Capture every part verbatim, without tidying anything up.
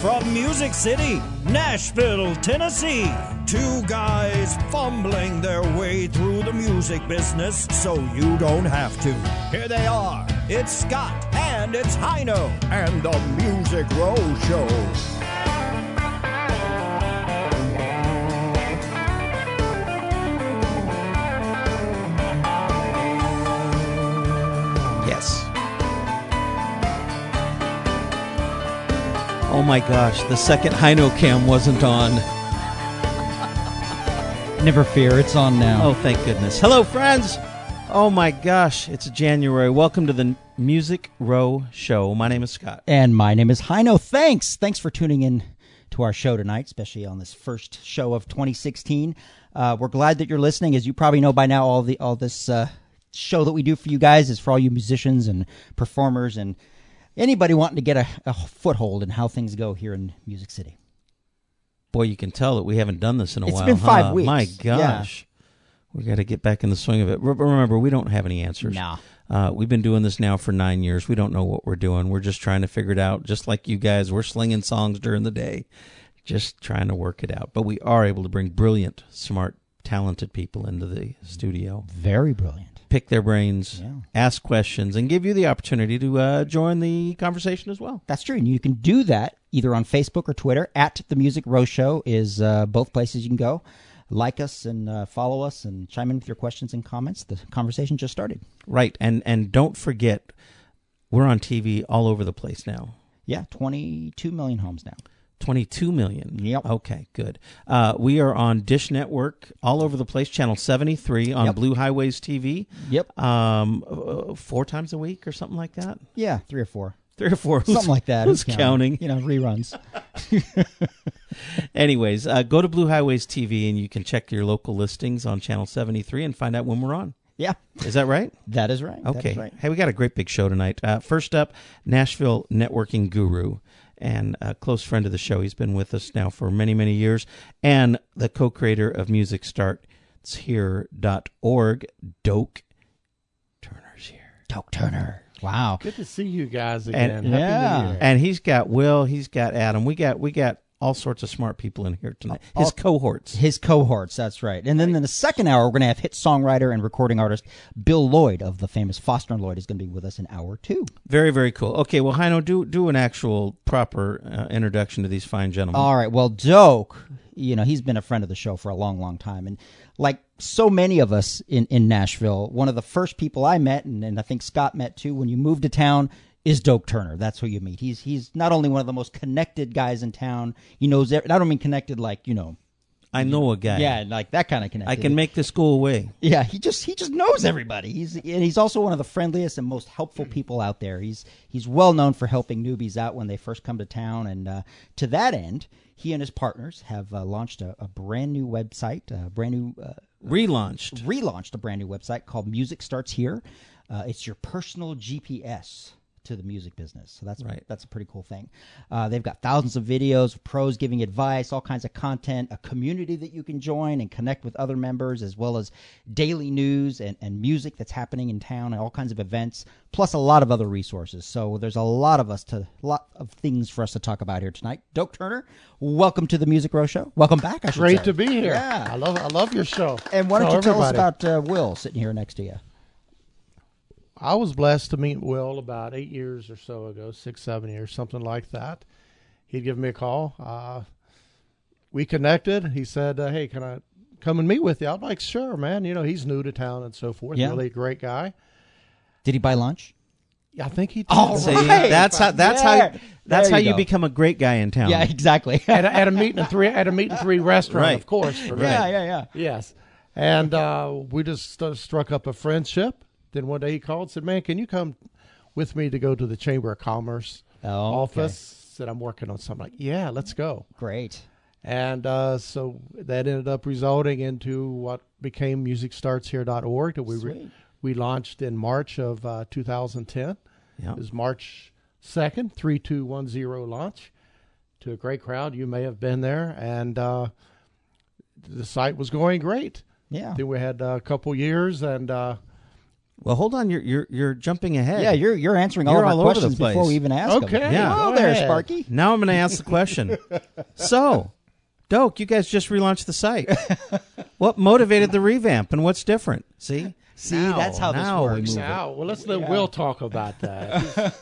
From Music City, Nashville, Tennessee. Two guys fumbling their way through the music business so you don't have to. Here they are. It's Scott and it's Hino and the Music Row Show. Yes. Oh my gosh, the second Hino cam wasn't on. Never fear, it's on now. Oh, thank goodness. Hello, friends. Oh my gosh, it's January. Welcome to the Music Row Show. My name is Scott. And my name is Hino. Thanks. Thanks for tuning in to our show tonight, especially on this first show of twenty sixteen. Uh, we're glad that you're listening. As you probably know by now, all the all this uh, show that we do for you guys is for all you musicians and performers and anybody wanting to get a, a foothold in how things go here in Music City. Boy, you can tell that we haven't done this in a it's while. It's been five huh? weeks. My gosh. Yeah. We got to get back in the swing of it. Remember, we don't have any answers. No. Uh, we've been doing this now for nine years. We don't know what we're doing. We're just trying to figure it out. Just like you guys, we're slinging songs during the day, just trying to work it out. But we are able to bring brilliant, smart, talented people into the studio. Very brilliant. Pick their brains, yeah. ask questions, and give you the opportunity to uh, join the conversation as well. That's true. And you can do that either on Facebook or Twitter. At The Music Row Show is uh, both places you can go. Like us and uh, follow us and chime in with your questions and comments. The conversation just started. Right. And, and don't forget, we're on T V all over the place now. Yeah, twenty-two million homes now. twenty-two million. Yep. Okay, good. Uh, we are on Dish Network all over the place, channel seventy-three on yep. Blue Highways T V. Yep. Um, uh, four times a week or something like that? Yeah, three or four. Three or four. Something like that. Who's counting? You know, reruns. Anyways, uh, go to Blue Highways T V and you can check your local listings on channel seventy-three and find out when we're on. Yeah. Is that right? That is right. Okay. That is right. Hey, we got a great big show tonight. Uh, first up, Nashville networking guru and a close friend of the show. He's been with us now for many, many years, and the co-creator of music starts here dot org, Doak Turner's here. Doak Turner. Wow. Good to see you guys again. And, Happy yeah. New Year. And he's got Will, he's got Adam. We got we got all sorts of smart people in here tonight. His all, cohorts. His cohorts, that's right. And then in the second hour, we're going to have hit songwriter and recording artist Bill Lloyd of the famous Foster and Lloyd is going to be with us in hour two. Very, very cool. Okay, well, Hino, do do an actual proper uh, introduction to these fine gentlemen. All right. Well, Doak, you know, he's been a friend of the show for a long, long time. And like so many of us in, in Nashville, one of the first people I met, and, and I think Scott met too, when you moved to town, is Doak Turner. That's who you meet. He's he's not only one of the most connected guys in town. He knows. I don't mean connected like, you know. I know a guy. Yeah, like that kind of connected. I can make this go away. Yeah, he just he just knows everybody. He's and he's also one of the friendliest and most helpful people out there. He's he's well known for helping newbies out when they first come to town, and uh, to that end, he and his partners have uh, launched a, a brand new website, a brand new uh, relaunched, relaunched a brand new website called Music Starts Here. Uh, it's your personal G P S to the music business. So that's right. That's a pretty cool thing. Uh, they've got thousands of videos, pros giving advice, all kinds of content, a community that you can join and connect with other members, as well as daily news and, and music that's happening in town and all kinds of events, plus a lot of other resources. So there's a lot of us to lot of things for us to talk about here tonight. Doak Turner, welcome to the Music Row Show. Welcome back, I should Great say. to be here. Yeah. I love I love your show. And why don't Tell you tell everybody. us about uh, Will sitting here next to you? I was blessed to meet Will about eight years or so ago, six, seven years, something like that. He'd give me a call. Uh, we connected. He said, uh, hey, can I come and meet with you? I'm like, sure, man. You know, he's new to town and so forth. Yeah. Really a great guy. Did he buy lunch? I think he did. All See, right. that's how that's There. how that's There how you you go. become a great guy in town. Yeah, exactly. at, a, at a meet and three at a meet and three restaurant, Right. of course. For me. Yeah, yeah, yeah. Yes. And uh, we just uh, struck up a friendship. Then one day he called and said, man, can you come with me to go to the Chamber of Commerce Oh, office? Said, I'm working on something. Like, yeah, let's go. Great. And uh, so that ended up resulting into what became music starts here dot org that we re- Sweet. we launched in March of uh, two thousand ten. Yeah. It was March second, three two one zero launch to a great crowd. You may have been there. And uh, the site was going great. Yeah. Then we had a couple years, and uh, Well, hold on. You're you're you're jumping ahead. Yeah, you're you're answering all You're of our all over the questions place. before we even ask Okay. them. Yeah. Hello Go there, ahead. Sparky. Now I'm going to ask the question. So, Doak, you guys just relaunched the site. What motivated the revamp, and what's different? See, See, Now- that's how this now we works. move it. Now, well, let's let Will talk about that.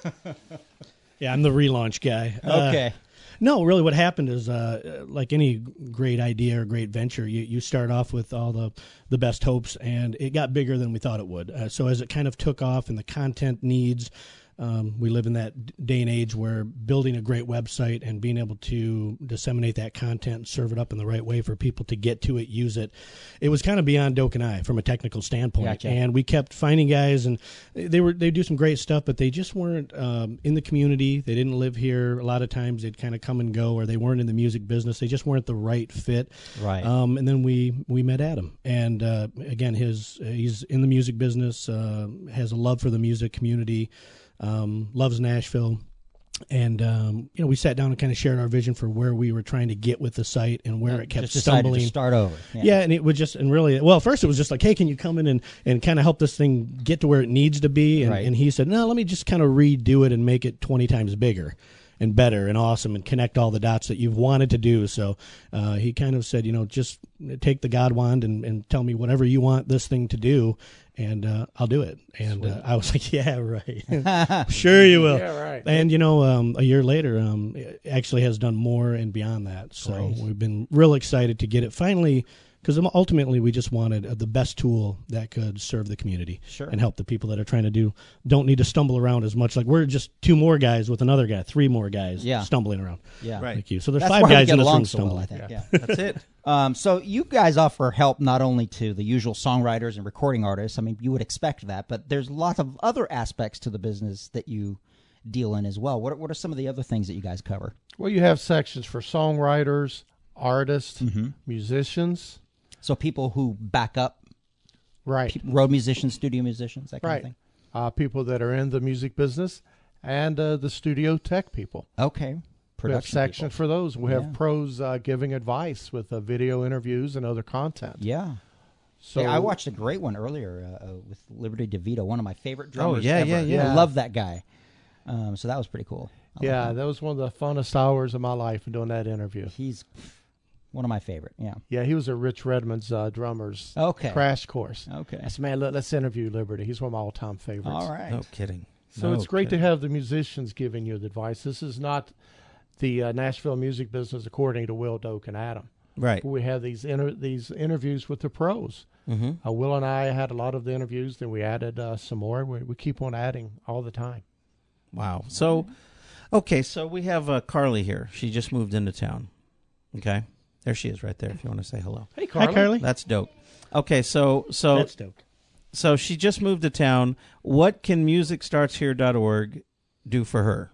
Yeah, I'm the relaunch guy. Uh, Okay. No, really, what happened is, uh, like any great idea or great venture, you, you start off with all the, the best hopes, and it got bigger than we thought it would. Uh, so as it kind of took off and the content needs, um, we live in that d- day and age where building a great website and being able to disseminate that content and serve it up in the right way for people to get to it, use it, it was kind of beyond Doak and I from a technical standpoint. Gotcha. And we kept finding guys, and they were they do some great stuff, but they just weren't um, in the community. They didn't live here. A lot of times they'd kind of come and go, or they weren't in the music business. They just weren't the right fit. Right. Um, and then we we met Adam, and uh, again, his he's in the music business, uh, has a love for the music community, um, loves Nashville. And um, you know, we sat down and kind of shared our vision for where we were trying to get with the site and where it kept Just decided stumbling. to start over. Yeah, and it would just, and really, well, first it was just like, hey, can you come in and, and kind of help this thing get to where it needs to be? And, Right. and he said, no, let me just kind of redo it and make it twenty times bigger and better and awesome and connect all the dots that you've wanted to do. So uh, he kind of said, you know, just take the God wand and, and tell me whatever you want this thing to do, and uh, I'll do it. And uh, I was like, yeah, right. Sure you will. Yeah, right. And, you know, um, a year later, um, it actually has done more and beyond that. So Great. we've been real excited to get it finally, because ultimately we just wanted uh, the best tool that could serve the community Sure. and help the people that are trying to do, don't need to stumble around as much. Like we're just two more guys with another guy, three more guys Yeah. stumbling around. Yeah. Right. Like you. So there's That's five why we guys get in this along room so well, stumbling. I think. Yeah. That's it. Um, so you guys offer help not only to the usual songwriters and recording artists. I mean, you would expect that, but there's lots of other aspects to the business that you deal in as well. What are, what are some of the other things that you guys cover? Well, you have sections for songwriters, artists, musicians. So people who back up, Right. pe- road musicians, studio musicians, that kind Right. of thing. Uh, people that are in the music business and uh, the studio tech people. Okay. We have Production section people. for those. We have Yeah. pros uh, giving advice with uh, video interviews and other content. Yeah. So Yeah, I watched a great one earlier uh, uh, with Liberty DeVito, one of my favorite drummers yeah, ever. yeah, yeah. I love that guy. Um, so that was pretty cool. I like Yeah, him. that was one of the funnest hours of my life in doing that interview. He's one of my favorite. Yeah. Yeah, he was a Rich Redmond's uh, drummer's Okay. crash course. Okay. I said, man, let, let's interview Liberty. He's one of my all-time favorites. All right. No kidding. So No it's great kidding. to have the musicians giving you the advice. This is not the uh, Nashville music business according to Will, Doak, and Adam. Right. We have these inter- these interviews with the pros. Mm-hmm. Uh, Will and I had a lot of the interviews. Then we added uh, some more. We, we keep on adding all the time. Wow. So, okay, so we have uh, Carly here. She just moved into town. Okay, there she is, right there. If you want to say hello, Hey, Hi, Carly. that's dope. Okay, so so That's dope. so she just moved to town. What can music starts here dot org do for her?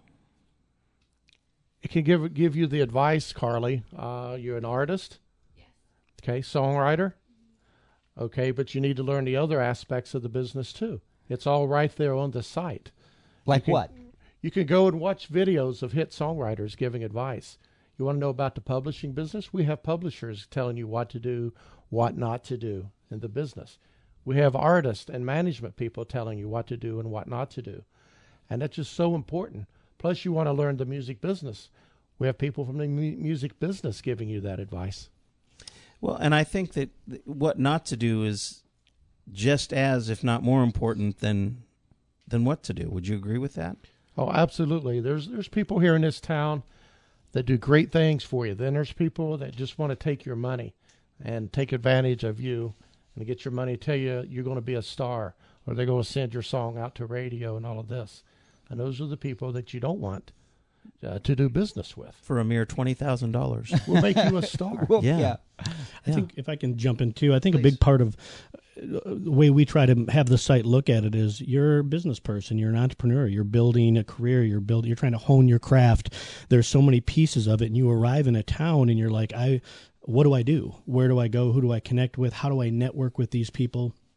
It can give give you the advice, Carly. Uh, you're an artist. Yes. Okay, songwriter. Okay, but you need to learn the other aspects of the business too. It's all right there on the site. Like can- what? You can go and watch videos of hit songwriters giving advice. You want to know about the publishing business? We have publishers telling you what to do, what not to do in the business. We have artists and management people telling you what to do and what not to do. And that's just so important. Plus, you want to learn the music business. We have people from the mu- music business giving you that advice. Well, and I think that th- what not to do is just as, if not more important than than what to do. Would you agree with that? Oh, absolutely. There's there's people here in this town that do great things for you. Then there's people that just want to take your money and take advantage of you and get your money, tell you you're going to be a star, or they're going to send your song out to radio and all of this. And those are the people that you don't want uh, to do business with. For a mere twenty thousand dollars. We'll make you a star. Well, Yeah. yeah. I Yeah. think if I can jump in too, I think a Please. big part of uh, the way we try to have the site look at it is you're a business person, you're an entrepreneur, you're building a career, you're building, you're trying to hone your craft. There's so many pieces of it, and you arrive in a town and you're like, I, what do I do? Where do I go? Who do I connect with? How do I network with these people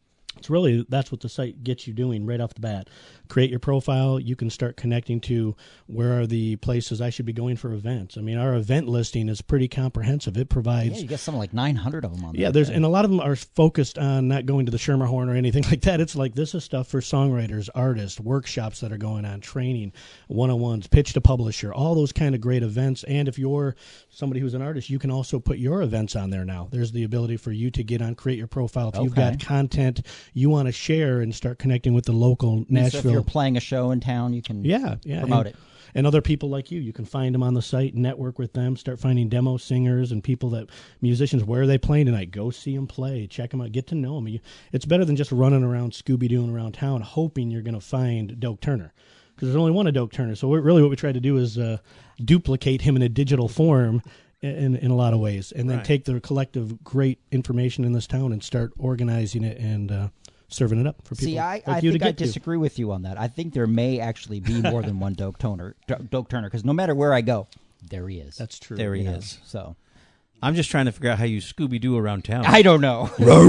It's really, that's what the site gets you doing right off the bat. Create your profile. You can start connecting to where are the places I should be going for events. I mean, our event listing is pretty comprehensive. It provides... Yeah, you get something like nine hundred of them on there. Yeah, there's, and a lot of them are focused on not going to the Schermerhorn or anything like that. It's like, this is stuff for songwriters, artists, workshops that are going on, training, one-on-ones, pitch to publisher, all those kind of great events. And if you're somebody who's an artist, you can also put your events on there now. There's the ability for you to get on, create your profile. If Okay. you've got content you want to share and start connecting with the local So Nashville. if you're playing a show in town, you can Yeah, yeah. promote and, it. And other people like you. You can find them on the site, network with them, start finding demo singers and people that, musicians, where are they playing tonight? Go see them play. Check them out. Get to know them. You, it's better than just running around Scooby-Dooing around town hoping you're going to find Doak Turner. Because there's only one of Doak Turner. So we're, really what we try to do is uh, duplicate him in a digital form in, in a lot of ways. And then Right. take the collective great information in this town and start organizing it and uh, serving it up for people See, I, like I you to think I get to. disagree with you on that. I think there may actually be more than one Doak Turner, Doak Turner, because no matter where I go, there he is. That's true. There he You know, is. So I'm just trying to figure out how you Scooby-Doo around town. I don't know.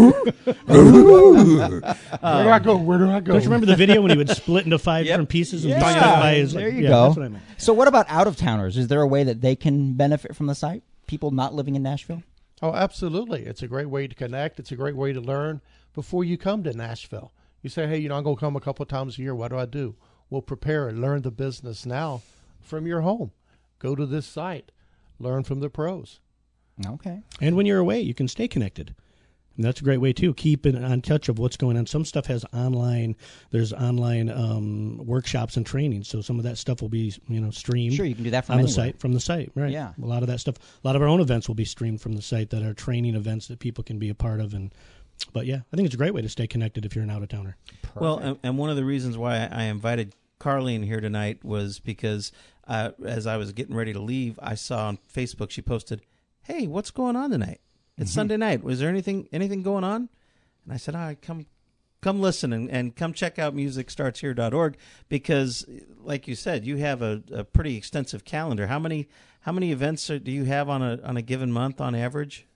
Where do I go? Where do I go? Don't you remember the video when he would split into five Yep. different pieces and Yeah. be stuck by his? There like, you yeah, go. That's what I meant. So what about out of towners? Is there a way that they can benefit from the site? People not living in Nashville? Oh, absolutely. It's a great way to connect. It's a great way to learn before you come to Nashville. You say, hey, you know, I'm going to come a couple of times a year. What do I do? Well, prepare and learn the business now from your home. Go to this site. Learn from the pros. Okay. And when you're away, you can stay connected. And that's a great way too. Keep it on touch of what's going on. Some stuff has online. There's online um, workshops and training. So some of that stuff will be, you know, streamed. Sure, you can do that from on the anywhere. site. From the site, right? Yeah. A lot of that stuff. A lot of our own events will be streamed from the site that are training events that people can be a part of. And but yeah, I think it's a great way to stay connected if you're an out of towner. Well, and, and one of the reasons why I, I invited Carly in here tonight was because uh, as I was getting ready to leave, I saw on Facebook she posted, "Hey, what's going on tonight? It's Mm-hmm. Sunday night. Was there anything anything going on?" And I said, "I come come listen and, and come check out music starts here dot org because, like you said, you have a, a pretty extensive calendar. How many how many events are, do you have on a on a given month on average?"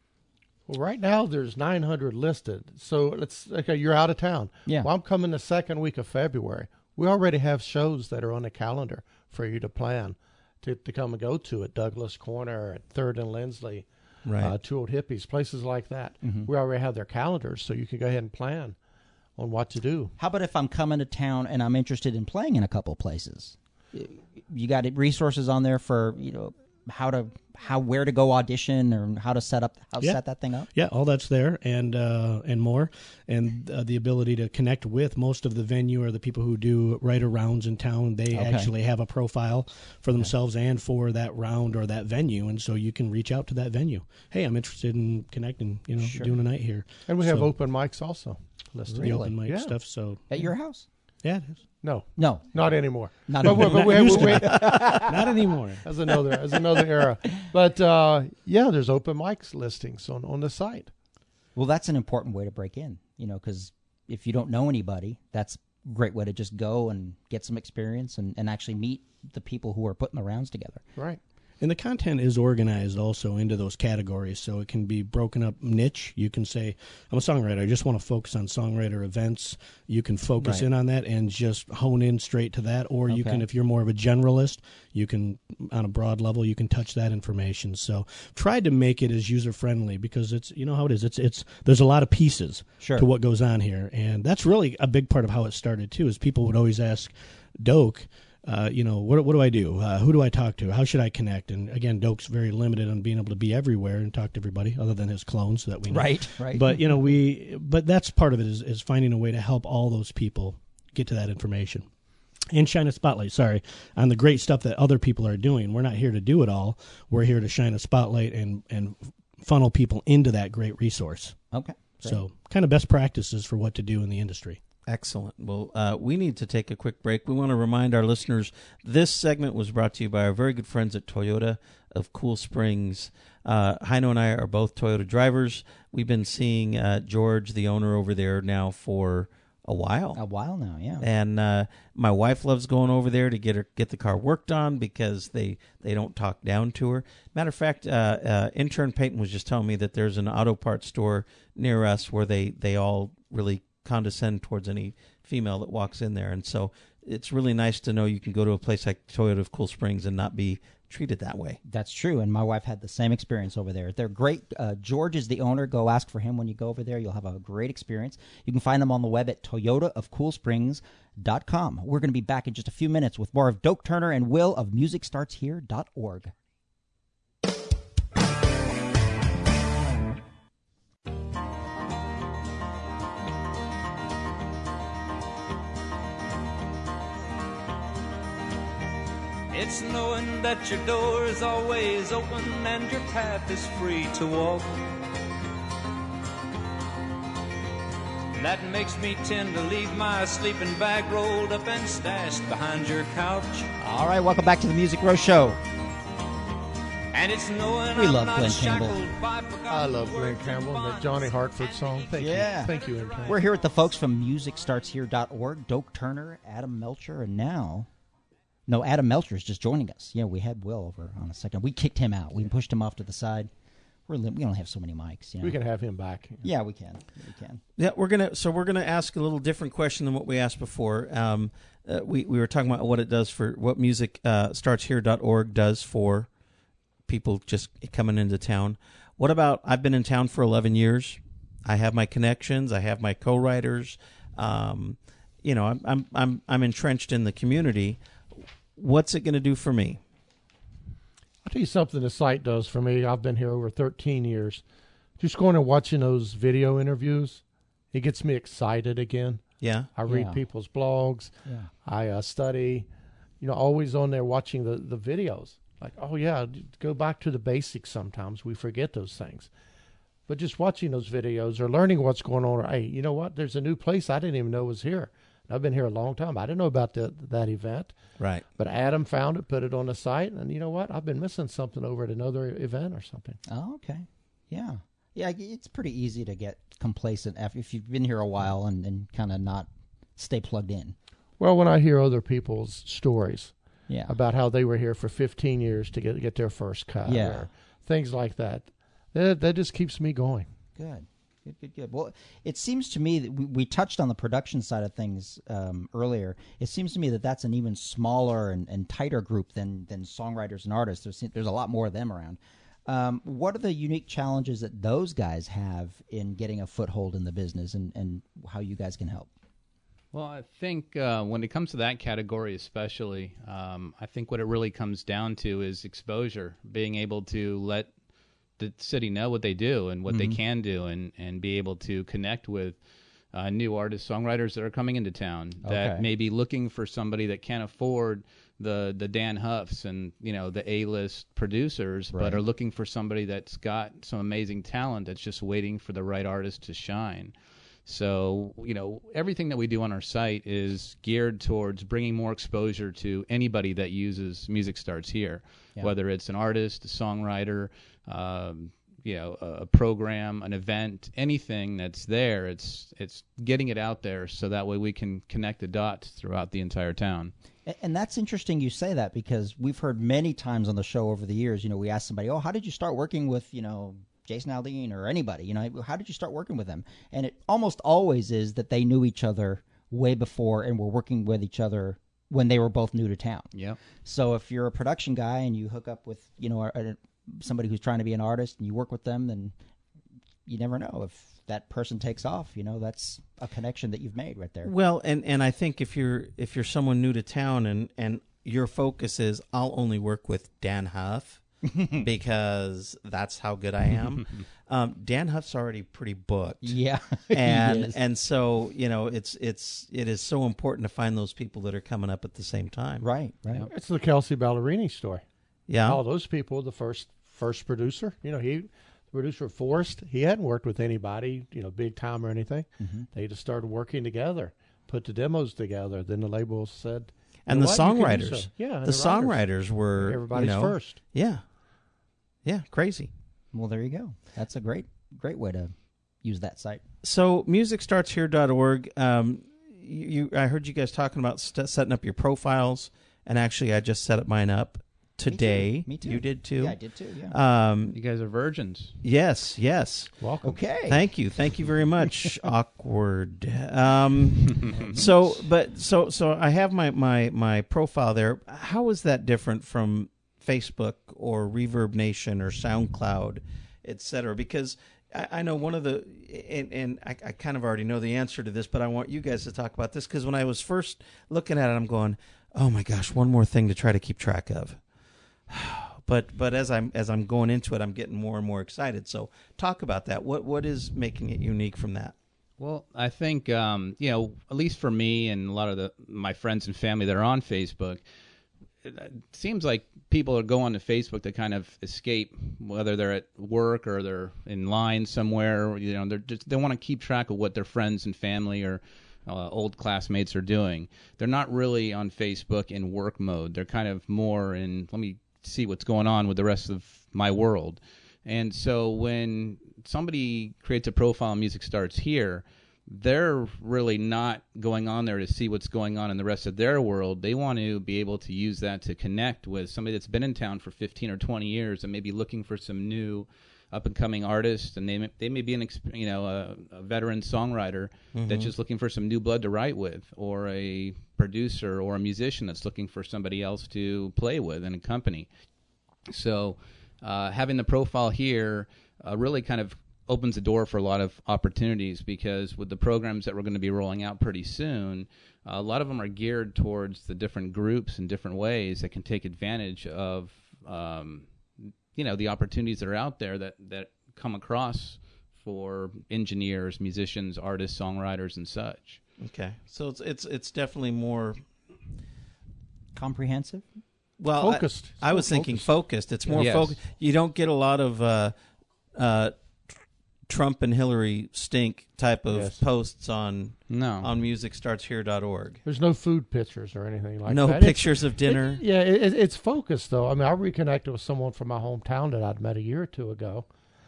Well, right now there's nine hundred listed. So let's okay, you're out of town. Yeah. Well, I'm coming the second week of February. We already have shows that are on the calendar for you to plan to, to come and go to at Douglas Corner, at Third and Lindsley, Right. uh, Two Old Hippies, places like that. We already have their calendars, so you can go ahead and plan on what to do. How about if I'm coming to town and I'm interested in playing in a couple places? You got resources on there for, you know, how to how where to go audition or how to set up how to Yeah. set that thing up? Yeah, all that's there and uh, and more, and uh, the ability to connect with most of the venue or the people who do writer rounds in town. They Okay. actually have a profile for themselves and for that round or that venue, and so you can reach out to that venue. Hey, I'm interested in connecting. You know, doing a night here. And we have So, open mics also listed. the open mic Yeah. stuff. So At your house? yeah, it is. No, No. not anymore. Not but, anymore. but we, Not we, used we, not anymore. as another as another era. But uh, yeah, there's open mics listings on, on the site. Well, that's an important way to break in, you know, because if you don't know anybody, that's a great way to just go and get some experience and, and actually meet the people who are putting the rounds together. Right. And the content is organized also into those categories, so it can be broken up niche. You can say, I'm a songwriter. I just want to focus on songwriter events. You can focus Right. in on that and just hone in straight to that. Or you Okay. can, if you're more of a generalist, you can, on a broad level, you can touch that information. So tried to make it as user-friendly because it's, you know how it is. It's, it's, there's a lot of pieces Sure. to what goes on here. And that's really a big part of how it started, too, is people would always ask Doak, Uh, you know, what what do I do? Uh, who do I talk to? How should I connect? And again, Doak's very limited on being able to be everywhere and talk to everybody, other than his clones that we know. Right, right. But you know, we but that's part of it is, is finding a way to help all those people get to that information and shine a spotlight. Sorry, on the great stuff that other people are doing. We're not here to do it all. We're here to shine a spotlight and and funnel people into that great resource. Okay. Great. So, kind of best practices for what to do in the industry. Excellent. Well, uh, we need to take a quick break. We want to remind our listeners this segment was brought to you by our very good friends at Toyota of Cool Springs. Uh, Heino and I are both Toyota drivers. We've been seeing uh, George, the owner over there, now for a while. A while now, yeah. And uh, my wife loves going over there to get her get the car worked on because they, they don't talk down to her. Matter of fact, uh, uh, intern Peyton was just telling me that there's an auto parts store near us where they, they all really condescend towards any female that walks in there. And so it's really nice to know you can go to a place like Toyota of Cool Springs and not be treated that way. That's true, and my wife had the same experience over there. They're great. Uh, George is the owner. Go ask for him when you go over there. You'll have a great experience. You can find them on the web at toyota of cool springs dot com. We're going to be back in just a few minutes with more of Doak Turner and Will of music starts here dot org. It's knowing that your door is always open and your path is free to walk. That makes me tend to leave my sleeping bag rolled up and stashed behind your couch. All right, welcome back to the Music Row Show. And it's knowing We I'm love not Glenn shackled Campbell. by forgotten I love Glenn words and Campbell and that bonds Johnny of Hartford song. Thank Yeah. you. Thank you, M K. We're here with the folks from music starts here dot org, Doak Turner, Adam Melcher, and now... No, Adam Melcher is just joining us. Yeah, we had Will over on a second. We kicked him out. We pushed him off to the side. We're li- we only have so many mics. You know? We can have him back. Yeah, we can. We can. Yeah, we're gonna. So we're gonna ask a little different question than what we asked before. Um, uh, we we were talking about what it does for what music uh, starts here dot org does for people just coming into town. What about? I've been in town for eleven years. I have my connections. I have my co-writers. Um, you know, I'm I'm I'm I'm entrenched in the community. What's it going to do for me? I'll tell you something the site does for me. I've been here over thirteen years. Just going and watching those video interviews, it gets me excited again. Yeah. I read Yeah. people's blogs. Yeah. I uh, study, you know, always on there watching the, the videos. Like, oh, yeah, go back to the basics sometimes. We forget those things. But just watching those videos or learning what's going on. Or, hey, you know what? There's a new place I didn't even know was here. I've been here a long time. I didn't know about the, that event. Right. But Adam found it, put it on the site, and you know what? I've been missing something over at another event or something. Oh, okay. Yeah. Yeah, it's pretty easy to get complacent after, if you've been here a while and, and kind of not stay plugged in. Well, when I hear other people's stories Yeah. about how they were here for fifteen years to get get their first cut Yeah. or things like that, that, that just keeps me going. Good. Good, good, good. Well, it seems to me that we, we touched on the production side of things um, earlier. It seems to me that that's an even smaller and, and tighter group than than songwriters and artists. There's there's a lot more of them around. Um, what are the unique challenges that those guys have in getting a foothold in the business, and, and how you guys can help? Well, I think uh, when it comes to that category especially, um, I think what it really comes down to is exposure, being able to let the city know what they do and what Mm-hmm. they can do, and, and be able to connect with uh, new artists, songwriters that are coming into town that Okay. may be looking for somebody that can't afford the the Dan Huffs and, you know, the A-list producers, Right. but are looking for somebody that's got some amazing talent that's just waiting for the right artist to shine. So, you know, everything that we do on our site is geared towards bringing more exposure to anybody that uses Music Starts Here, Yeah. whether it's an artist, a songwriter, um, you know, a, a program, an event, anything that's there. It's it's getting it out there so that way we can connect the dots throughout the entire town. And, and that's interesting you say that, because we've heard many times on the show over the years, you know, we ask somebody, oh, how did you start working with, you know, Jason Aldean or anybody, you know, how did you start working with them? And it almost always is that they knew each other way before and were working with each other when they were both new to town. Yeah. So if you're a production guy and you hook up with, you know, a, a, somebody who's trying to be an artist and you work with them, then you never know if that person takes off. You know, that's a connection that you've made right there. Well, and, and I think if you're if you're someone new to town and, and your focus is I'll only work with Dan Huff because that's how good I am. um, Dan Huff's already pretty booked. Yeah, and He is. and so you know it's it's it is so important to find those people that are coming up at the same time. right, right. It's the Kelsey Ballerini story. Yeah. All those people, the first first producer, you know, he, the producer of Forrest, he hadn't worked with anybody, you know, big time or anything. Mm-hmm. They just started working together, put the demos together. Then the label said, And "You the know what? You can do songwriters, so." Yeah, and the, writers. songwriters were Everybody's you know, first. Yeah, yeah, crazy. Well, there you go. That's a great, great way to use that site. So music starts here dot org. Um, you, you, I heard you guys talking about st- setting up your profiles, and actually, I just set up mine up. today. Me too. You did too. Yeah, I did too. Yeah. Um, You guys are virgins. yes, yes. Welcome. Okay. Thank you, thank you very much. Awkward. Um, so, but so so I have my my my profile there. How is that different from Facebook or Reverb Nation or SoundCloud, et cetera? Because I, I know one of the, and, and I, I kind of already know the answer to this, but I want you guys to talk about this because when I was first looking at it, I'm going, oh my gosh, one more thing to try to keep track of. But but as I'm as I'm going into it, I'm getting more and more excited. So talk about that. What what is making it unique from that? Well, I think um, you know, at least for me and a lot of the my friends and family that are on Facebook, it, it seems like people are going to Facebook to kind of escape, whether they're at work or they're in line somewhere. You know, they're just they want to keep track of what their friends and family or uh, old classmates are doing. They're not really on Facebook in work mode. They're kind of more in let me see what's going on with the rest of my world. And so when somebody creates a profile on Music Starts Here, they're really not going on there to see what's going on in the rest of their world. They want to be able to use that to connect with somebody that's been in town for fifteen or twenty years and maybe looking for some new up-and-coming artists, and they may, they may be an exp- you know a, a veteran songwriter mm-hmm. that's just looking for some new blood to write with, or a producer or a musician that's looking for somebody else to play with and accompany. So uh, having the profile here uh, really kind of opens the door for a lot of opportunities, because with the programs that we're going to be rolling out pretty soon, uh, a lot of them are geared towards the different groups in different ways that can take advantage of um, you know, the opportunities that are out there that, that come across for engineers, musicians, artists, songwriters, and such. Okay, so it's it's it's definitely more comprehensive. Well, focused. I, I was thinking focused. It's more Yes. focused. You don't get a lot of uh, uh, Trump and Hillary stink type of Yes. posts on No. on music starts here dot org. There's no food pictures or anything like No that. It's- pictures of dinner. It, yeah, it, it's focused though. I mean, I reconnected with someone from my hometown that I'd met a year or two ago.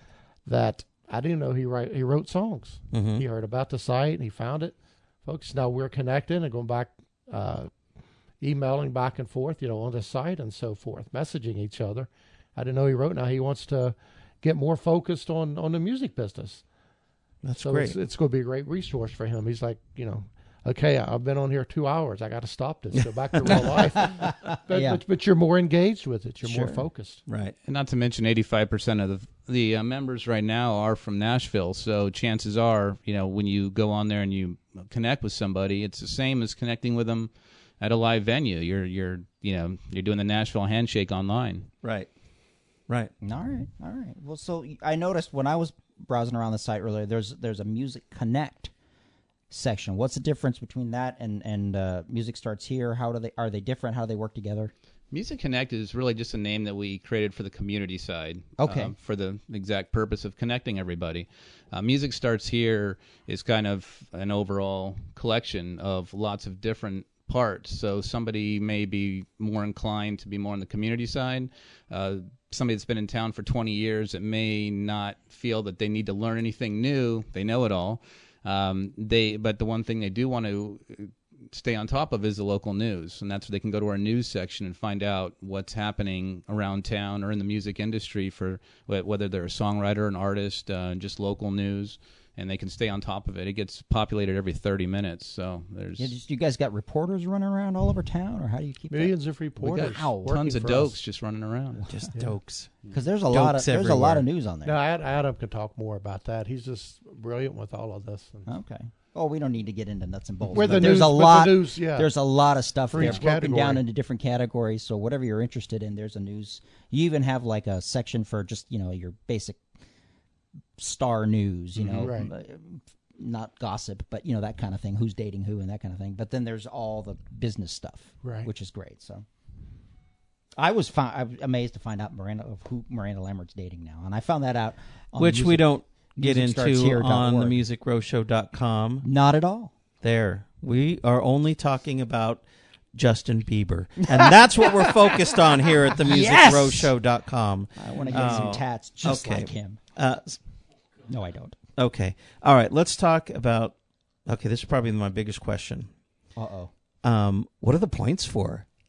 That I didn't know he write he wrote songs. Mhm. He heard about the site and he found it. Folks, now we're connected and going back, uh, emailing back and forth, you know, on the site and so forth, messaging each other. I didn't know he wrote. Now he wants to get more focused on on the music business. That's So great. it's, it's going to be a great resource for him. He's like, you know, okay, I've been on here two hours. I got to stop this. Go back to real life. But, Yeah. but but you're more engaged with it. You're Sure. more focused. Right. And not to mention, eighty-five percent of the the uh, members right now are from Nashville. So chances are, you know, when you go on there and you connect with somebody, it's the same as connecting with them at a live venue. You're you're you know you're doing the Nashville handshake online. Right. Right. All right, all right. Well, so I noticed when I was browsing around the site earlier, there's there's a Music Connect section. What's the difference between that and and uh, Music Starts Here? How do they are they different? How do they work together? Music Connect is really just a name that we created for the community side. Okay. um, for the exact purpose of connecting everybody. Uh, Music Starts Here is kind of an overall collection of lots of different parts. So somebody may be more inclined to be more on the community side. Uh, somebody that's been in town for twenty years that may not feel that they need to learn anything new. They know it all. Um, they, but the one thing they do want to stay on top of is the local news, and that's where they can go to our news section and find out what's happening around town or in the music industry for wh- whether they're a songwriter, an artist, uh, just local news, and they can stay on top of it. It gets populated every thirty minutes, so there's Yeah, just, you guys got reporters running around all over town, or how do you keep Millions of we reporters. got working tons of for dokes us. just running around. Just dokes. Because there's a lot of Dokes there's a lot of everywhere. news on there. Now, Ad- Adam can talk more about that. He's just brilliant with all of this. And Okay. Oh, we don't need to get into nuts and bolts. Where but the there's news- a but the lot. news, yeah. There's a lot of stuff For there each broken down category. into different categories. So whatever you're interested in, there's a news. You even have like a section for just you know your basic star news. You know, Right. uh, not gossip, but you know that kind of thing. Who's dating who and that kind of thing. But then there's all the business stuff, Right. which is great. So. I was, fi- I was amazed to find out Miranda of who Miranda Lambert's dating now, and I found that out. On Which we music- don't get music starts into here dot on the org. music row show dot com. Not at all. There. We are only talking about Justin Bieber. And that's what we're focused on here at the music row show dot com. I want to get Oh, some tats just okay. like him. Uh, No, I don't. okay. All right. Let's talk about. Okay, this is probably my biggest question. Uh oh. Um, what are the points for?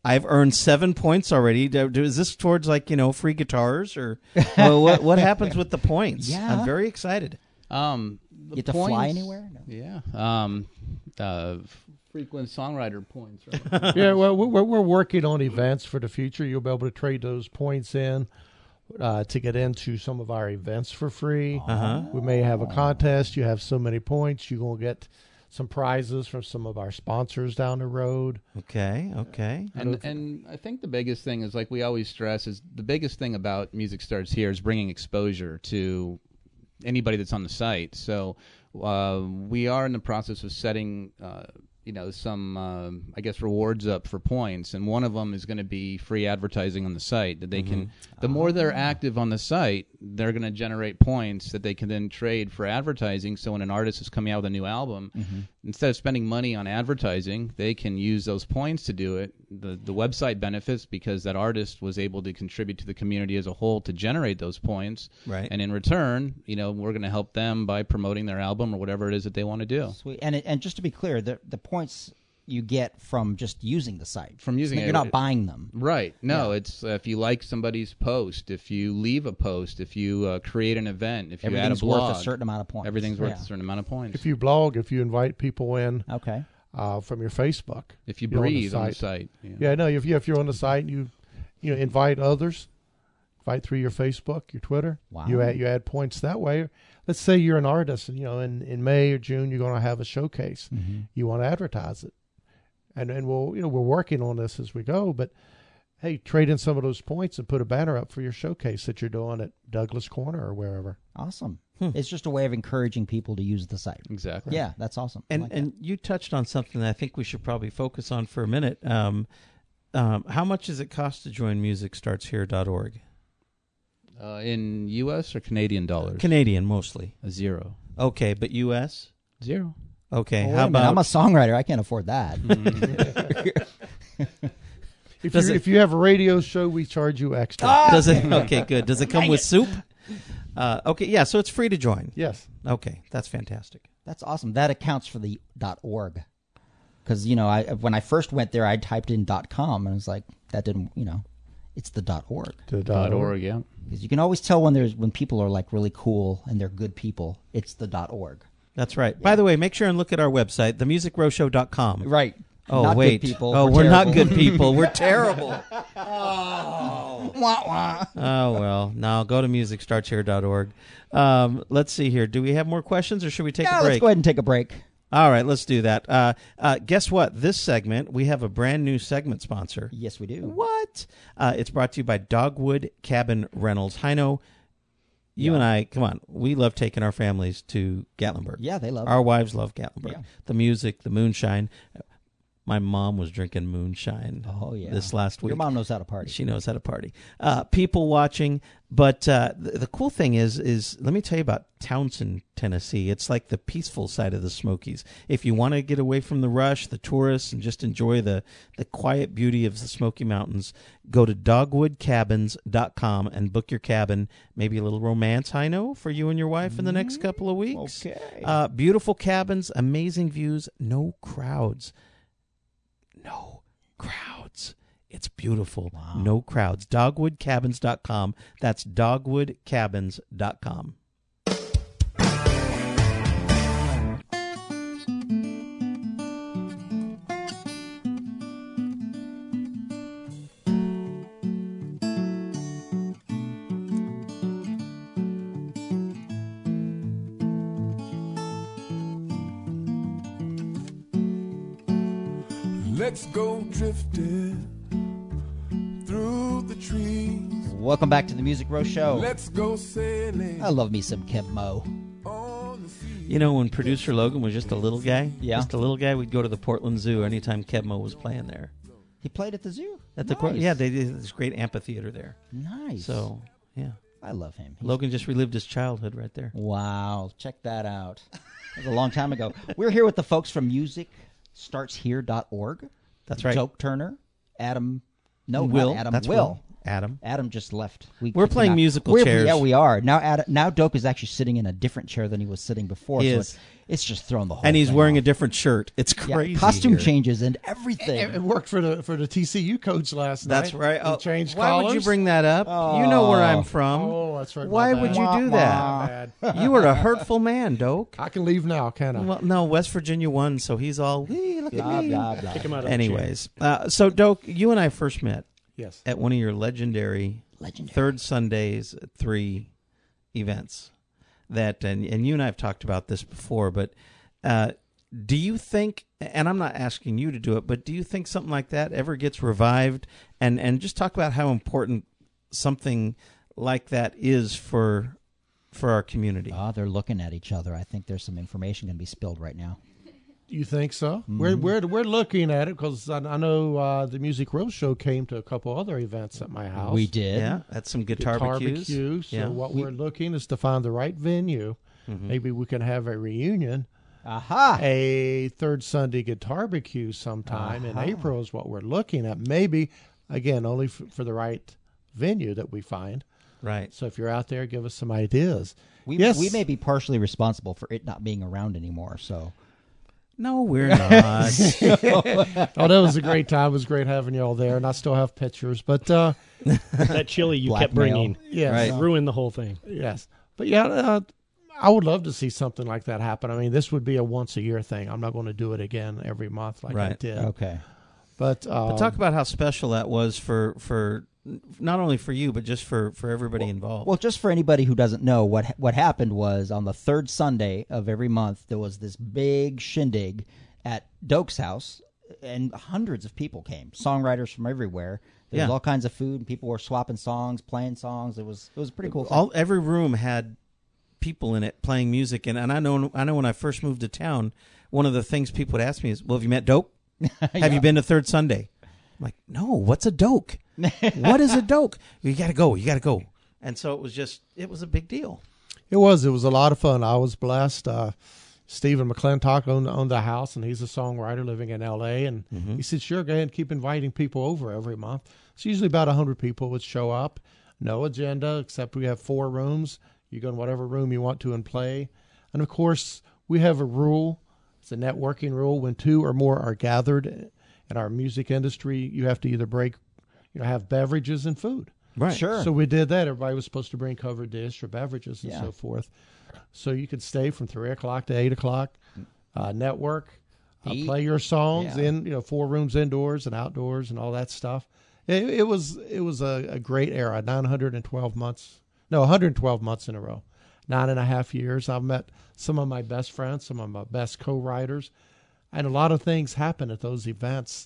I've earned seven points already. Do- do- Is this towards like you know free guitars or well, what what happens with the points? Yeah. I'm very excited. Um, the Get to points- fly anywhere? No. Yeah. Um, uh, frequent songwriter points. Right? Yeah, well, we're, we're working on events for the future. You'll be able to trade those points in uh, to get into some of our events for free. Uh-huh. We may have a contest. You have so many points, you're going to get some prizes from some of our sponsors down the road. Okay, okay. And and I think the biggest thing is, like we always stress, is the biggest thing about Music Starts Here is bringing exposure to anybody that's on the site. So uh, we are in the process of setting, uh, you know, some um, I guess rewards up for points, and one of them is going to be free advertising on the site. That they can, the more they're active on the site, they're going to generate points that they can then trade for advertising. So when an artist is coming out with a new album, instead of spending money on advertising, they can use those points to do it. The the website benefits because that artist was able to contribute to the community as a whole to generate those points. Right. And in return, you know, we're going to help them by promoting their album or whatever it is that they want to do. Sweet. And it, and just to be clear, the the points you get from just using the site. From using You're it. not buying them. Right. No, it's uh, if you like somebody's post, if you leave a post, if you uh, create an event, if you add a Everything's blog, worth a certain amount of points. everything's worth Yeah. a certain amount of points. If you blog, if you invite people in Okay. uh, from your Facebook. If you you're on the breathe on the site. site. Yeah. Yeah, no, if, you, if you're on the site, you you know, invite others, invite through your Facebook, your Twitter. Wow. You add, you add points that way. Let's say you're an artist, and you know, in, in May or June, you're going to have a showcase. Mm-hmm. You want to advertise it. And and we'll you know we're working on this as we go, but hey, trade in some of those points and put a banner up for your showcase that you're doing at Douglas Corner or wherever. Awesome. Hmm. It's just a way of encouraging people to use the site. Exactly. Yeah, that's awesome. I And like and you touched on something that I think we should probably focus on for a minute. Um, um, how much does it cost to join music starts here dot org? Uh, in U S or Canadian dollars? Canadian mostly. a zero. Okay, but U S? Zero. Okay, that. Oh, wait how a minute, about I'm a songwriter. I can't afford that. If Does you it- if you have a radio show, we charge you extra. does it okay, good. Does it come with soup? Uh, okay, yeah, so it's free to join. Yes. Okay, that's fantastic. That's awesome. That accounts for the .org. Because, you know, I when I first went there, I typed in .com, and I was like, that didn't, you know, it's the .org. To Dot org, yeah. Because you can always tell when there's when people are like really cool and they're good people. It's the .org. That's right. By the way, make sure and look at our website, the music row show dot com. Right. Oh, Not good wait. people. Oh, We're we're, not terrible. good people. We're terrible. Wah, wah. Oh, well. Now go to music starts here dot org. Um, let's see here. Do we have more questions or should we take Yeah, a break? let's go ahead and take a break. All right, let's do that. Uh, uh, guess what? This segment, we have a brand new segment sponsor. Yes, we do. What? Uh, it's brought to you by Dogwood Cabin Rentals. Heino, you Yeah. and I, come on, we love taking our families to Gatlinburg. Yeah, they love Our wives love Gatlinburg. Yeah. The music, the moonshine. My mom was drinking moonshine Oh, yeah. this last week. Your mom knows how to party. She knows how to party. Uh, people watching, but uh, the, the cool thing is, is let me tell you about Townsend, Tennessee. It's like the peaceful side of the Smokies. If you want to get away from the rush, the tourists, and just enjoy the, the quiet beauty of the Smoky Mountains, go to dogwood cabins dot com and book your cabin. Maybe a little romance, I know, for you and your wife in the next couple of weeks. Okay. Uh, beautiful cabins, amazing views, no crowds. No crowds. It's beautiful. No crowds. dogwood cabins dot com. That's dogwood cabins dot com. Let's go drifting through the trees. Welcome back to the Music Row Show. Let's go sailing I love me some Kev Mo. on the sea. You know, when producer Logan was just a little guy, Yeah. just a little guy, we'd go to the Portland Zoo anytime Kevmo was playing there. He played at the zoo. At the nice. Cor- yeah, they did this great amphitheater there. Nice. So yeah, I love him. He's- Logan just relived his childhood right there. Wow, check that out. That was a long time ago. We're here with the folks from music starts here dot org. That's right. Dope Turner, Adam, no, Will. not Adam, That's Will. Will. Adam. Adam just left. We We're kicked him playing out. musical We're- chairs. Yeah, we are. Now Adam, now Doak is actually sitting in a different chair than he was sitting before. He so is. It's, it's just thrown the whole And he's thing wearing a off. different shirt. It's Yeah, crazy. costume here. changes and everything. It, it worked for the for the T C U coach last night. That's right. He Oh, changed why would you collars. bring that up? You know where I'm from. Oh, that's right. my Why bad. would you do My that? bad. You were a hurtful man, Doak. I can leave now, can I? Well, no, West Virginia won, so he's all, "Wee, look blah, at me." blah, blah. Kick him out of the Anyways, uh, so Doak, you and I first met Yes. at one of your legendary, Legendary. third Sundays at three events. That and and you and I have talked about this before, but uh, do you think? And I'm not asking you to do it, but do you think something like that ever gets revived? And and just talk about how important something like that is for for our community. Oh, they're looking at each other. I think there's some information going to be spilled right now. You think so? Mm-hmm. We're we're we're looking at it because I, I know uh, the Music Row Show came to a couple other events at my house. We did. Yeah, that's some guitar, Guitar barbecues. barbecue. So Yeah. what we're looking is to find the right venue. Mm-hmm. Maybe we can have a reunion, Aha. a third Sunday guitar barbecue sometime in April is what we're looking at. Maybe again only f- for the right venue that we find. Right. So if you're out there, give us some ideas. We, yes, we may be partially responsible for it not being around anymore. So No, we're not. Oh, that was a great time. It was great having you all there, and I still have pictures. But uh, That chili you kept Blackmail. bringing yes, Right. ruined the whole thing. yes. But yeah, uh, I would love to see something like that happen. I mean, this would be a once a year thing. I'm not going to do it again every month like I Right. did. okay. But, um, But talk about how special that was for for not only for you, but just for, for everybody involved. Well, just for anybody who doesn't know, what what happened was on the third Sunday of every month, there was this big shindig at Doak's house, and hundreds of people came, songwriters from everywhere. There was Yeah. all kinds of food, and people were swapping songs, playing songs. It was it was a pretty cool. Thing. All every room had people in it playing music, and, and I know I know when I first moved to town, one of the things people would ask me is, "Well, have you met Doak? Have you been to Third Sunday?" I'm like, "No, what's a Doak? What is a Doak? You got to go, you got to go." And so it was just it was a big deal. it was. It was a lot of fun. I was blessed. Uh, Stephen McClintock owned, owned the house, and he's a songwriter living in L A. And he said, sure, go ahead and keep inviting people over every month. So usually about one hundred people would show up. No agenda, except we have four rooms. You go in whatever room you want to and play. And, of course, we have a rule. It's a networking rule. When two or more are gathered in our music industry, you have to either break, you know, have beverages and food. Right. Sure. So we did that. Everybody was supposed to bring covered dish or beverages and Yeah. so forth. So you could stay from three o'clock to eight o'clock, uh, network, uh, Eat. play your songs Yeah. in, you know, four rooms indoors and outdoors and all that stuff. It, it was it was a, a great era. Nine hundred twelve months, no, one hundred twelve months in a row, nine and a half years. I've met some of my best friends, some of my best co-writers, and a lot of things happen at those events.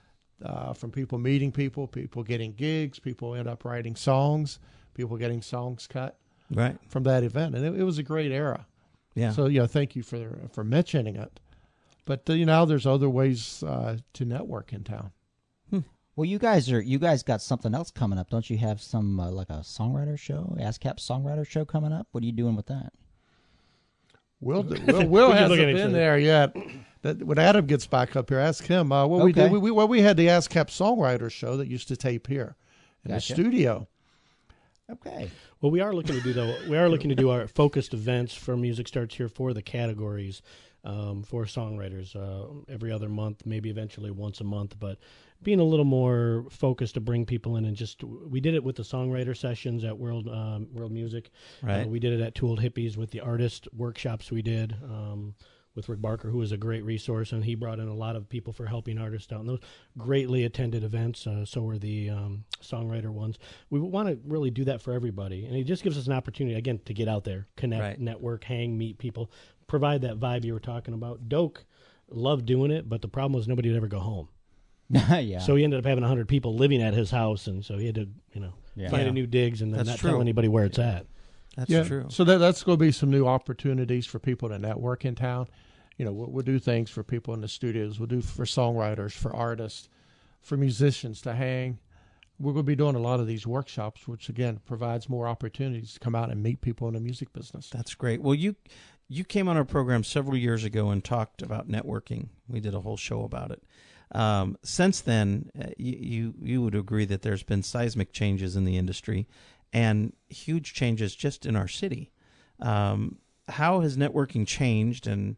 Uh, from people meeting people, people getting gigs, people end up writing songs, people getting songs cut Right. from that event, and it, it was a great era. Yeah. So yeah, thank you for for mentioning it. But uh, you know, there's other ways uh, to network in town. Well, you guys are you guys got something else coming up, don't you? Have some uh, like a songwriter show, ASCAP songwriter show coming up. What are you doing with that? Will Will, Will We can hasn't look at each been other. there yet. That when Adam gets back up here, ask him. Uh, what we Okay. did, we, we well, we had the ASCAP Songwriters show that used to tape here in Gotcha. the studio. Okay. Well, we are looking to do though. We are looking to do our focused events for Music Starts Here for the categories um, for songwriters uh, every other month, maybe eventually once a month, but being a little more focused to bring people in and just we did it with the songwriter sessions at World um, World Music. Right. Uh, we did it at Two Old Hippies with the artist workshops we did. Um, with Rick Barker, who was a great resource, and he brought in a lot of people for helping artists out. And those greatly attended events, uh, so were the um, songwriter ones. We want to really do that for everybody, and it just gives us an opportunity, again, to get out there, connect, Right. network, hang, meet people, provide that vibe you were talking about. Doak loved doing it, but the problem was nobody would ever go home. yeah. So he ended up having one hundred people living at his house, and so he had to, you know, Yeah. find Yeah. a new digs and then That's not true. tell anybody where it's at. That's yeah. true. So that that's going to be some new opportunities for people to network in town. You know, we'll, we'll do things for people in the studios. We'll do for songwriters, for artists, for musicians to hang. We're going to be doing a lot of these workshops, which again provides more opportunities to come out and meet people in the music business. That's great. Well, you you came on our program several years ago and talked about networking. We did a whole show about it. Um, since then, uh, you, you you would agree that there's been seismic changes in the industry and huge changes just in our city. Um, how has networking changed, and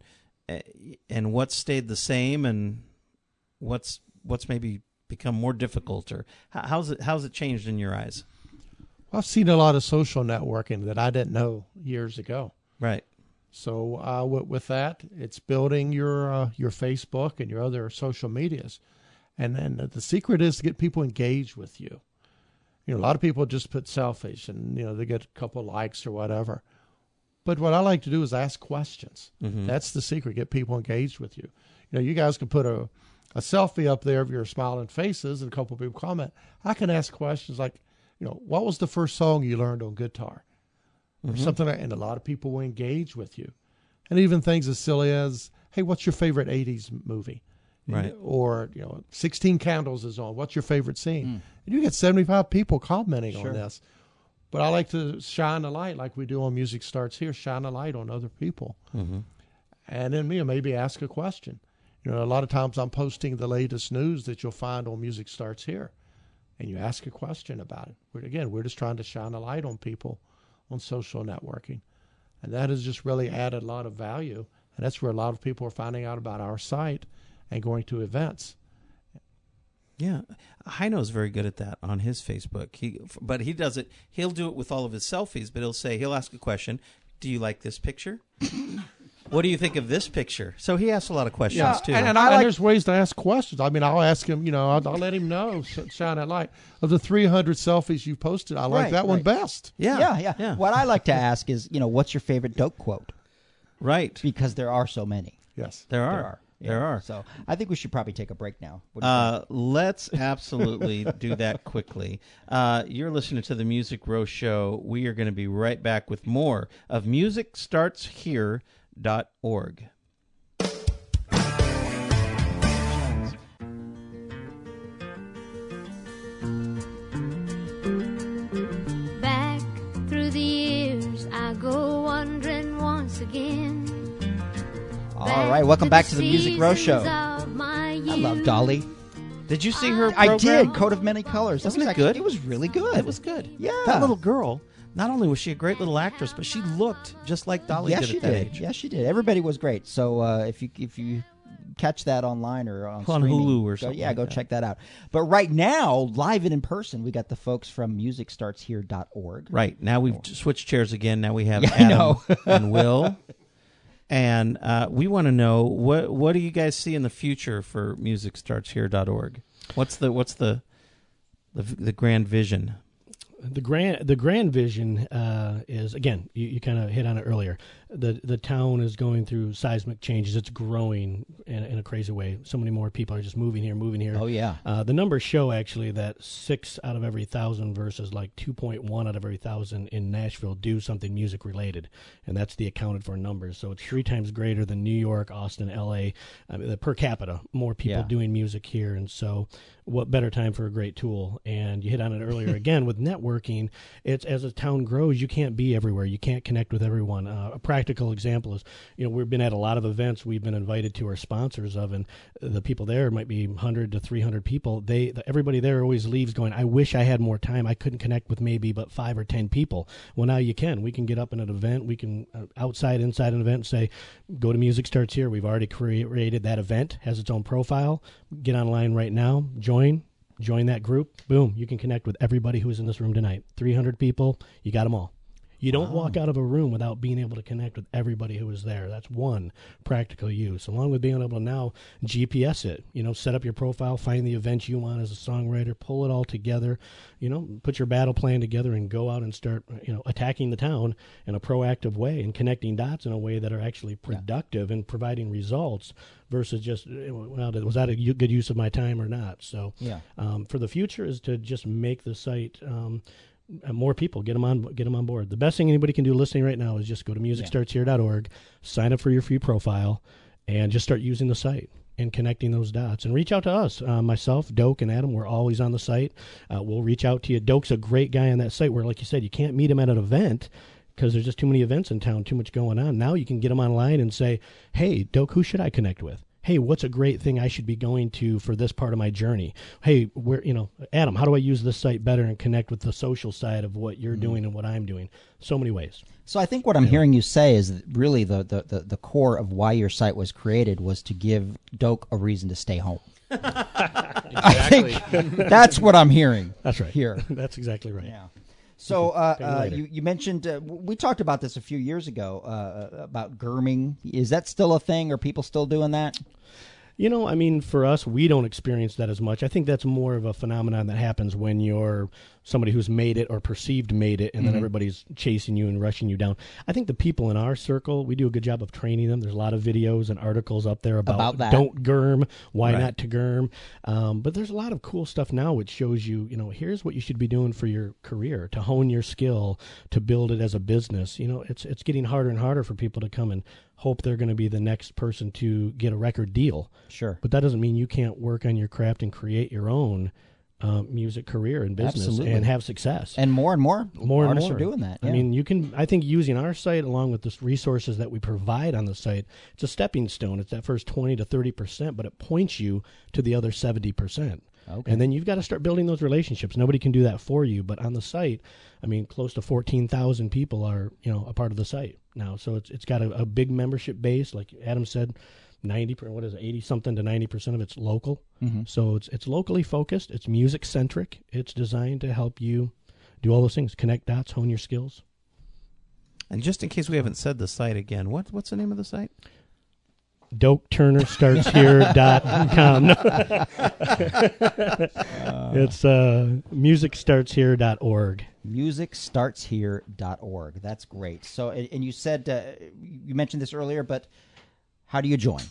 and what's stayed the same, and what's what's maybe become more difficult, or how's it how's it changed in your eyes? Well, I've seen a lot of social networking that I didn't know years ago. Right. So uh, with, with that, it's building your uh, your Facebook and your other social medias, and then the secret is to get people engaged with you. You know, a lot of people just put selfies, and you know they get a couple likes or whatever. But what I like to do is ask questions. Mm-hmm. That's the secret: get people engaged with you. You know, you guys can put a a selfie up there of your smiling faces, and a couple of people comment. I can ask questions like, you know, what was the first song you learned on guitar? Or mm-hmm. something like, and a lot of people will engage with you. And even things as silly as, hey, what's your favorite eighties movie? Right. Or, you know, sixteen Candles is on. What's your favorite scene? Mm. And you get seventy-five people commenting sure. on this. But I like to shine a light like we do on Music Starts Here, shine a light on other people. Mm-hmm. And then me, maybe ask a question. You know, a lot of times I'm posting the latest news that you'll find on Music Starts Here. And you ask a question about it. We're, again, we're just trying to shine a light on people on social networking. And that has just really added a lot of value. And that's where a lot of people are finding out about our site and going to events. Yeah. Heino's very good at that on his Facebook. He, but he does it, he'll do it with all of his selfies, but he'll say, he'll ask a question. Do you like this picture? What do you think of this picture? So he asks a lot of questions, yeah, too. And, and, I, like, and there's ways to ask questions. I mean, I'll ask him, you know, I'll, I'll let him know, shine that light. Of the three hundred selfies you posted, I like right, that one right. best. Yeah. yeah, yeah, yeah. What I like to ask is, you know, what's your favorite Doak quote? Right. Because there are so many. Yes. There are. There are. Yeah. There are. So I think we should probably take a break now. Uh, let's absolutely do that quickly. Uh, you're listening to the Music Row Show. We are going to be right back with more of music starts here dot org. Back through the years, I go wandering once again. All right, welcome back to the Music Row Show. I love Dolly. Did you see her program? I did. Coat of Many Colors. Wasn't it was it actually, good? It was really good. It was good. Yeah. That little girl, not only was she a great little actress, but she looked just like Dolly yes, did she at that did. age. Yes, she did. Everybody was great. So uh, if you if you catch that online or on, on streaming, Hulu or go, something, yeah, like go that. check that out. But right now, live and in person, we got the folks from music starts here dot org. Right now, we've switched chairs again. Now we have Yeah, I Adam know. and Will. And uh, we want to know, what what do you guys see in the future for music starts here dot org? What's the what's the the, the grand vision? The grand the grand vision uh, is, again, you, you kind of hit on it earlier. The the town is going through seismic changes. It's growing in, in a crazy way. So many more people are just moving here, moving here. Oh, yeah. Uh, the numbers show, actually, that six out of every thousand versus like two point one out of every thousand in Nashville do something music related. And that's the accounted for numbers. So it's three times greater than New York, Austin, L A. I mean, the per capita, more people Yeah. doing music here. And so what better time for a great tool? And you hit on it earlier again with networking. It's as a town grows, you can't be everywhere. You can't connect with everyone. Uh, a practical example is, you know, we've been at a lot of events we've been invited to, our sponsors of, and the people there might be one hundred to three hundred people. They, the, everybody there always leaves going, I wish I had more time. I couldn't connect with maybe but five or ten people. Well, now you can. We can get up in an event. We can uh, outside, inside an event and say, go to Music Starts Here. We've already created that event, has its own profile. Get online right now. Join. Join that group. Boom. You can connect with everybody who is in this room tonight. three hundred people. You got them all. You don't Wow. walk out of a room without being able to connect with everybody who is there. That's one practical use, along with being able to now G P S it. You know, set up your profile, find the event you want as a songwriter, pull it all together. You know, put your battle plan together and go out and start, you know, attacking the town in a proactive way and connecting dots in a way that are actually productive and providing results versus just, well, was that a u- good use of my time or not? So, Yeah. um, for the future is to just make the site. Um, Uh, more people, get them on get them on board. The best thing anybody can do listening right now is just go to music starts here dot org, sign up for your free profile, and just start using the site and connecting those dots. And reach out to us. Uh, myself, Doak, and Adam, we're always on the site. Uh, we'll reach out to you. Doak's a great guy on that site where, like you said, you can't meet him at an event because there's just too many events in town, too much going on. Now you can get him online and say, hey, Doak, who should I connect with? hey, what's a great thing I should be going to for this part of my journey? Hey, where, you know, Adam, how do I use this site better and connect with the social side of what you're mm-hmm. doing and what I'm doing? So many ways. So I think what I'm yeah. hearing you say is that really the, the, the, the core of why your site was created was to give Doak a reason to stay home. Exactly. I think that's what I'm hearing. That's right. Here. That's exactly right. Yeah. So uh, uh, you, you mentioned, uh, we talked about this a few years ago, uh, about grooming. Is that still a thing? Are people still doing that? You know, I mean, for us, we don't experience that as much. I think that's more of a phenomenon that happens when you're somebody who's made it or perceived made it, and mm-hmm. then everybody's chasing you and rushing you down. I think the people in our circle, we do a good job of training them. There's a lot of videos and articles up there about, about that. Don't germ, why right. not to germ. Um, but there's a lot of cool stuff now which shows you, you know, here's what you should be doing for your career, to hone your skill, to build it as a business. You know, it's it's getting harder and harder for people to come and hope they're going to be the next person to get a record deal. Sure. But that doesn't mean you can't work on your craft and create your own um, music career and business Absolutely. and have success. And more and more, more artists and more. are doing that. Yeah. I mean, you can. I think using our site along with the resources that we provide on the site, it's a stepping stone. It's that first twenty to thirty percent, but it points you to the other seventy percent. Okay. And then you've got to start building those relationships. Nobody can do that for you, but on the site, I mean, close to fourteen thousand people are, you know, a part of the site now. So it's it's got a, a big membership base. Like Adam said, ninety percent, what is it, eighty something to ninety percent of it's local. Mm-hmm. So it's it's locally focused. It's music centric. It's designed to help you do all those things, connect dots, hone your skills. And just in case we haven't said the site again, what what's the name of the site? Doak Turner Starts Here dot com. It's uh, music starts here dot org. music starts here dot org. That's great. So, and you said, uh, you mentioned this earlier, but how do you join?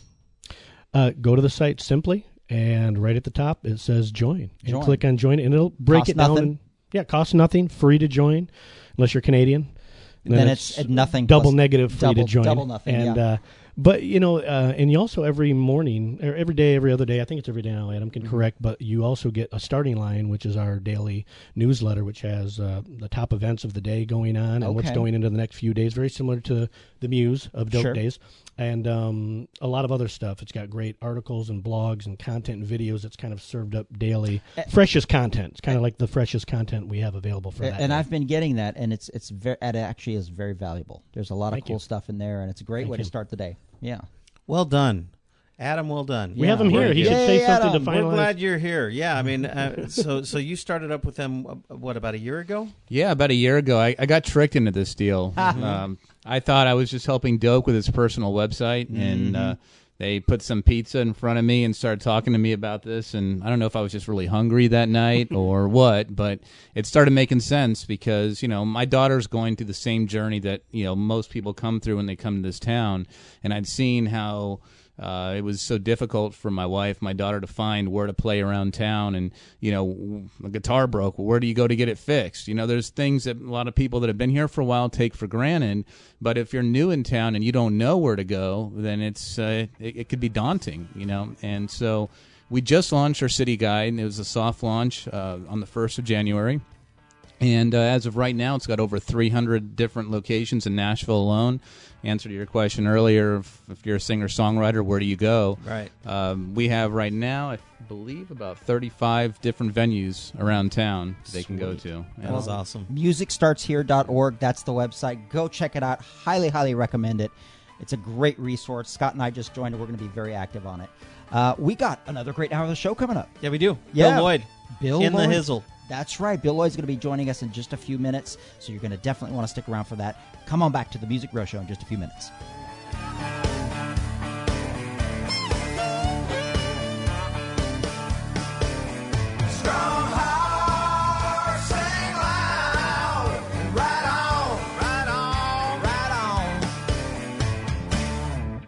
Uh, go to the site simply, and right at the top it says join. Join. And click on join, and it'll break Cost it down. nothing? And, yeah, costs nothing, free to join, unless you're Canadian. Then, then it's, it's nothing. Double plus negative, free double, to join. Double nothing, and, yeah. uh, But, you know, uh, and you also every morning, or every day, every other day, I think it's every day now, Adam can Mm-hmm. correct, but you also get a starting line, which is our daily newsletter, which has uh, the top events of the day going on and Okay. what's going into the next few days, very similar to the Muse of Dope Sure. Days, and um, a lot of other stuff. It's got great articles and blogs and content and videos that's kind of served up daily. Uh, freshest content. It's kind of like the freshest content we have available for that And day. I've been getting that, and it's it's very, it actually is very valuable. There's a lot of Thank cool you. stuff in there, and it's a great Thank way you. to start the day. Yeah. Well done. Adam, well done. We have him here. He Yay, should say something Adam. to We're finalize. glad you're here. Yeah, I mean, uh, so so you started up with them, uh, what, about a year ago? Yeah, about a year ago, I, I got tricked into this deal. um, I thought I was just helping Doak with his personal website, and uh, they put some pizza in front of me and started talking to me about this. And I don't know if I was just really hungry that night or what, but it started making sense because, you know, my daughter's going through the same journey that, you know, most people come through when they come to this town. And I'd seen how Uh, it was so difficult for my wife, my daughter, to find where to play around town. And, you know, a guitar broke. Where do you go to get it fixed? You know, there's things that a lot of people that have been here for a while take for granted. But if you're new in town and you don't know where to go, then it's uh, it, it could be daunting, you know. And so we just launched our city guide, and it was a soft launch uh, on the first of January. And uh, as of right now, it's got over three hundred different locations in Nashville alone. Answer to your question earlier, if, if you're a singer-songwriter, where do you go? Right. Um, we have right now, I believe, about thirty-five different venues around town they can go to. That was awesome. music starts here dot org. That's the website. Go check it out. Highly, highly recommend it. It's a great resource. Scott and I just joined, and we're going to be very active on it. Uh, we got another great hour of the show coming up. Yeah, we do. Yeah. Bill Lloyd. Bill in Lloyd. the Hizzle. That's right. Bill Lloyd's going to be joining us in just a few minutes, so you're going to definitely want to stick around for that. Come on back to the Music Row Show in just a few minutes.